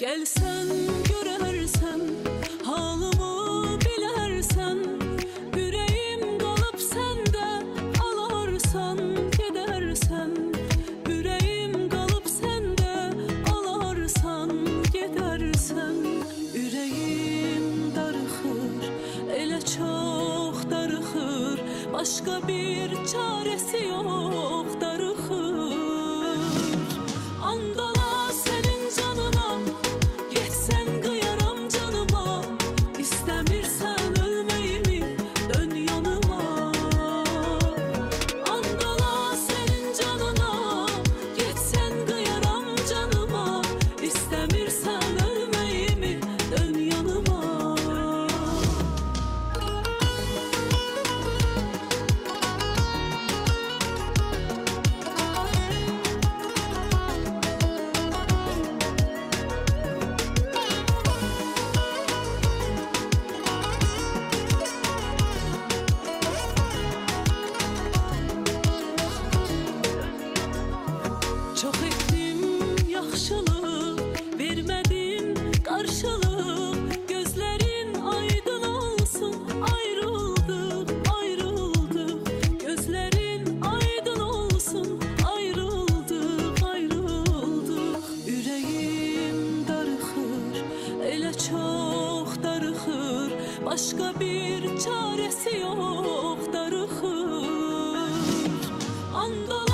Gelsen görersen, halımı bilersen, yüreğim kalıp sende, alarsan gidersen. Yüreğim kalıp sende, alarsan gidersen. Yüreğim darıxır, elə çox darıxır, başka bir çaresi yok, darıxır. Andala senin canına, geçsen kıyaram canıma. İstemirsen ölmeyimi, dön yanıma. Andala senin canına, geçsen kıyaram canıma. İstemirsen ölmeyimi, dön yanıma. Çok ettim yaxşılık, vermedin karşılık. Gözlerin aydın olsun, ayrıldık, ayrıldık. Gözlerin aydın olsun, ayrıldık, ayrıldık. Yüreğim darıxır, elə çox darıxır, başka bir çaresi yok, darıxır. Andala